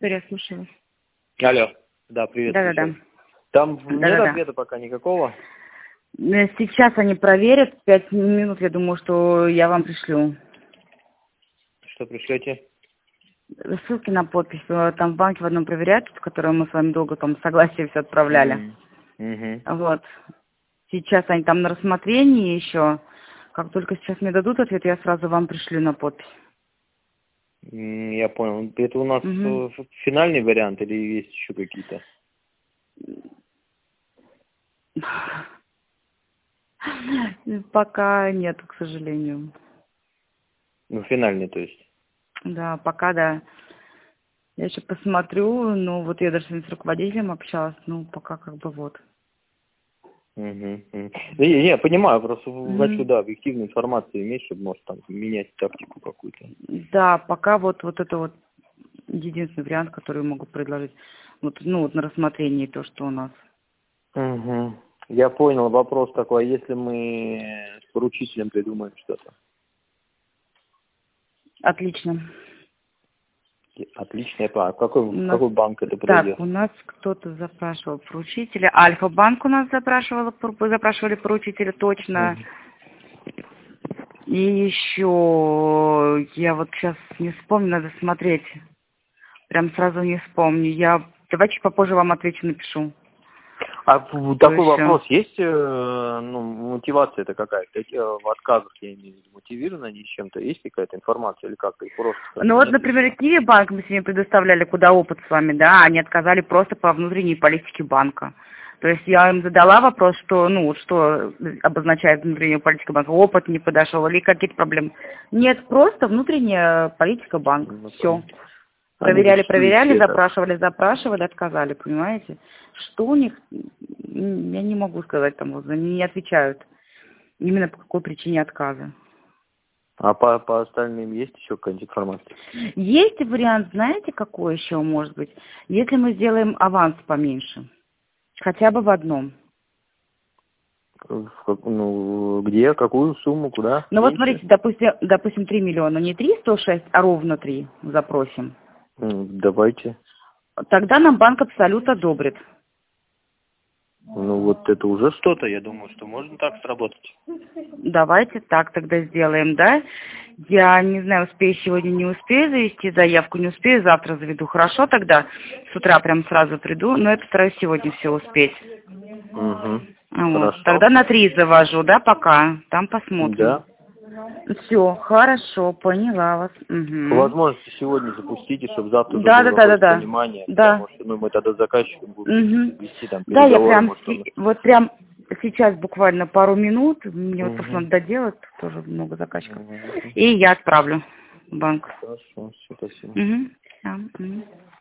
Я слушаю вас. Алло. Да, привет. Да-да-да. Там нет Да-да-да. ответа пока никакого? Сейчас они проверят. 5 минут, я думаю, что я вам пришлю. Что пришлете? Ссылки на подпись. Там в банке в одном проверяют, в котором мы с вами долго там согласие все отправляли. Угу. Вот. Сейчас они там на рассмотрении еще. Как только сейчас мне дадут ответ, я сразу вам пришлю на подпись. Я понял. Это у нас Угу. финальный вариант или есть еще какие-то? Пока нет, к сожалению. Ну, финальный, то есть. Да, пока да. Я еще посмотрю, ну вот я даже с руководителем общалась, ну пока как бы вот. Угу. Да, я понимаю, просто хочу, Мгм. да, объективную информацию иметь, чтобы, может, там, менять тактику какую-то. Да, пока вот это вот единственный вариант, который могу предложить. Вот, ну вот на рассмотрение то, что у нас. Угу. Я понял. Вопрос такой, а если мы с поручителем придумаем что-то? Отлично. Отлично. А в У какой, в нас, какой банк это так, подойдет? у нас кто-то запрашивал поручителя. Альфа-банк у нас запрашивали поручителя точно. Мгм. И еще, я вот сейчас не вспомню, надо смотреть. Прям сразу не вспомню. Давайте попозже вам отвечу, напишу. А Что такой еще? вопрос, есть ну, мотивация-то какая-то? В отказах, я имею в виду, мотивированы они чем-то? Есть какая-то информация или как-то? Или просто Ну как-то вот, нет например, еще? Киви банк мы сегодня предоставляли, куда опыт с вами, да, они отказали просто по внутренней политике банка. То есть я им задала вопрос, что, ну, вот что обозначает внутренняя политика банка, опыт не подошел или какие-то проблемы. Нет, просто внутренняя политика банка. Ну, Все. понятно. Они зачастую Проверяли, все так. запрашивали, отказали, понимаете? Что у них, я не могу сказать, там, вот, они не отвечают. Именно по какой причине отказа. А по остальным есть еще какая-нибудь информация? Есть вариант, знаете, какой еще может быть? Если мы сделаем аванс поменьше, хотя бы в одном. Ну, где, какую сумму, куда? Ну вот Меньше? смотрите, допустим, 3 миллиона, не 3,106, а ровно 3 запросим. Давайте. Тогда нам банк Абсолют одобрит. Ну, вот это уже что-то, я думаю, что можно так сработать. Давайте так тогда сделаем, да? Я не знаю, успею сегодня, не успею завести заявку, не успею, завтра заведу. Хорошо тогда? С утра прям сразу приду, но я постараюсь сегодня все успеть. Угу. Вот. Хорошо. Тогда на 3 завожу, да, пока? Там посмотрим. Да. Все, хорошо, поняла вас. По Угу. возможности сегодня запустите, чтобы завтра уже Да, было да, да, да, какое-то да. понимание, Да. потому что мы тогда с заказчиком будем Угу. вести там Да, я переговоры, прям, может он... вот прям сейчас буквально пару минут, мне вот просто Угу. надо доделать, тоже много заказчиков, Угу. и я отправлю в банк. Хорошо, все, спасибо. Угу. Да. Угу.